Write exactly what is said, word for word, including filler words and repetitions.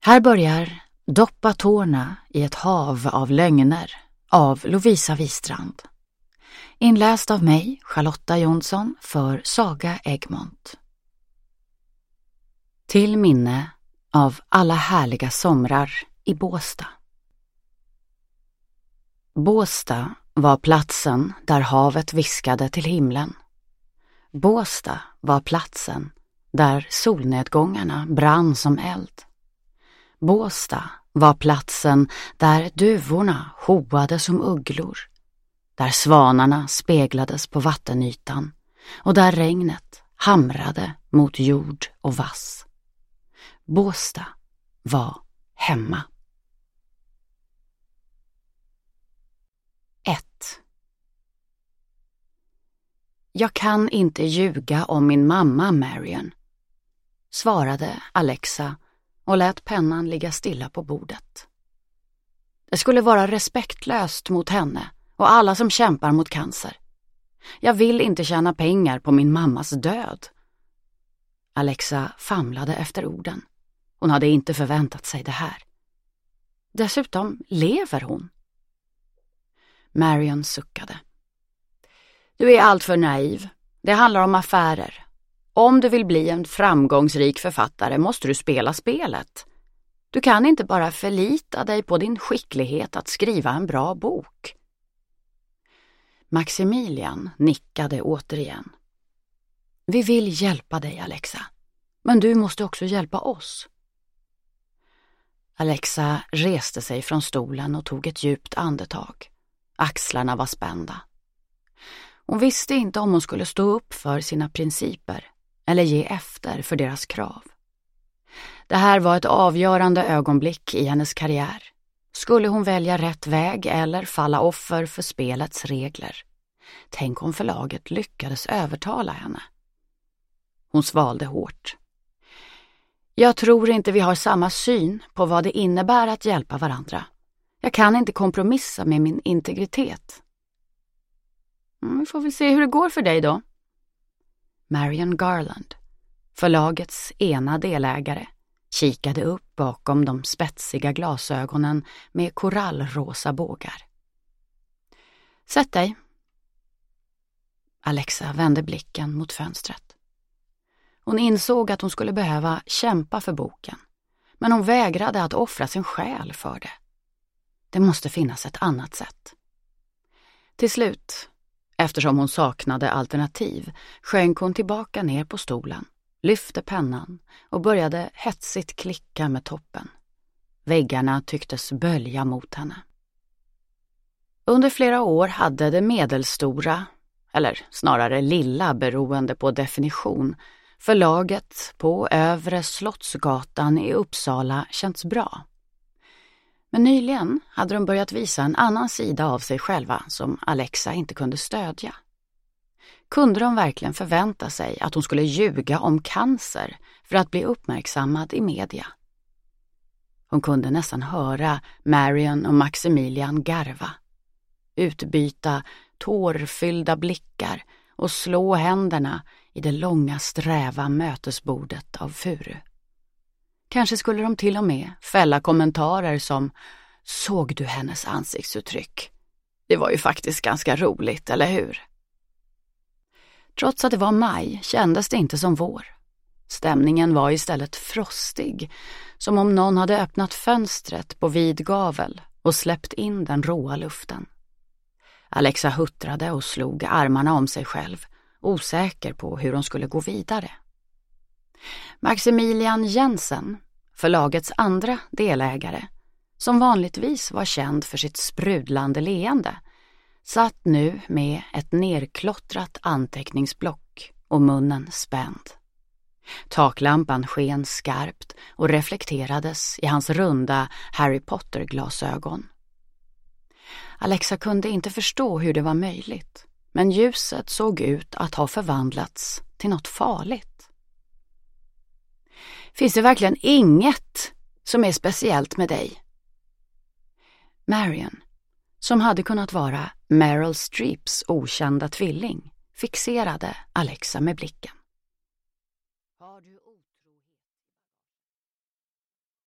Här börjar Doppa tårna i ett hav av lögner av Lovisa Wistrand. Inläst av mig, Charlotta Jonsson, för Saga Egmont. Till minne av alla härliga somrar i Båstad. Båstad var platsen där havet viskade till himlen. Båstad var platsen där solnedgångarna brann som eld. Båstad var platsen där duvorna hoade som ugglor, där svanarna speglades på vattenytan och där regnet hamrade mot jord och vass. Båstad var hemma. ett. Jag kan inte ljuga om min mamma, Marion, svarade Alexa och lät pennan ligga stilla på bordet. Det skulle vara respektlöst mot henne och alla som kämpar mot cancer. Jag vill inte tjäna pengar på min mammas död. Alexa famlade efter orden. Hon hade inte förväntat sig det här. Dessutom lever hon. Marion suckade. Du är alltför naiv. Det handlar om affärer. Om du vill bli en framgångsrik författare måste du spela spelet. Du kan inte bara förlita dig på din skicklighet att skriva en bra bok. Maximilian nickade återigen. Vi vill hjälpa dig, Alexa. Men du måste också hjälpa oss. Alexa reste sig från stolen och tog ett djupt andetag. Axlarna var spända. Hon visste inte om hon skulle stå upp för sina principer eller ge efter för deras krav. Det här var ett avgörande ögonblick i hennes karriär. Skulle hon välja rätt väg eller falla offer för spelets regler? Tänk om förlaget lyckades övertala henne. Hon svalde hårt. Jag tror inte vi har samma syn på vad det innebär att hjälpa varandra. Jag kan inte kompromissa med min integritet. Mm, vi får väl se hur det går för dig då. Marion Garland, förlagets ena delägare, kikade upp bakom de spetsiga glasögonen med korallrosa bågar. Sätt dig. Alexa vände blicken mot fönstret. Hon insåg att hon skulle behöva kämpa för boken, men hon vägrade att offra sin själ för det. Det måste finnas ett annat sätt. Till slut, eftersom hon saknade alternativ, sjönk hon tillbaka ner på stolen, lyfte pennan och började hetsigt klicka med toppen. Väggarna tycktes bölja mot henne. Under flera år hade det medelstora, eller snarare lilla beroende på definition, förlaget på Övre Slottsgatan i Uppsala känts bra. Men nyligen hade de börjat visa en annan sida av sig själva som Alexa inte kunde stödja. Kunde de verkligen förvänta sig att hon skulle ljuga om cancer för att bli uppmärksammad i media? Hon kunde nästan höra Marion och Maximilian garva, utbyta tårfyllda blickar och slå händerna i det långa sträva mötesbordet av furu. Kanske skulle de till och med fälla kommentarer som såg du hennes ansiktsuttryck? Det var ju faktiskt ganska roligt, eller hur? Trots att det var maj kändes det inte som vår. Stämningen var istället frostig, som om någon hade öppnat fönstret på vid gavel och släppt in den råa luften. Alexa huttrade och slog armarna om sig själv, osäker på hur hon skulle gå vidare. Maximilian Jensen, förlagets andra delägare, som vanligtvis var känd för sitt sprudlande leende, satt nu med ett nerklottrat anteckningsblock och munnen spänd. Taklampan sken skarpt och reflekterades i hans runda Harry Potter-glasögon. Alexa kunde inte förstå hur det var möjligt, men ljuset såg ut att ha förvandlats till något farligt. Finns det verkligen inget som är speciellt med dig? Marion, som hade kunnat vara Meryl Streeps okända tvilling, fixerade Alexa med blicken.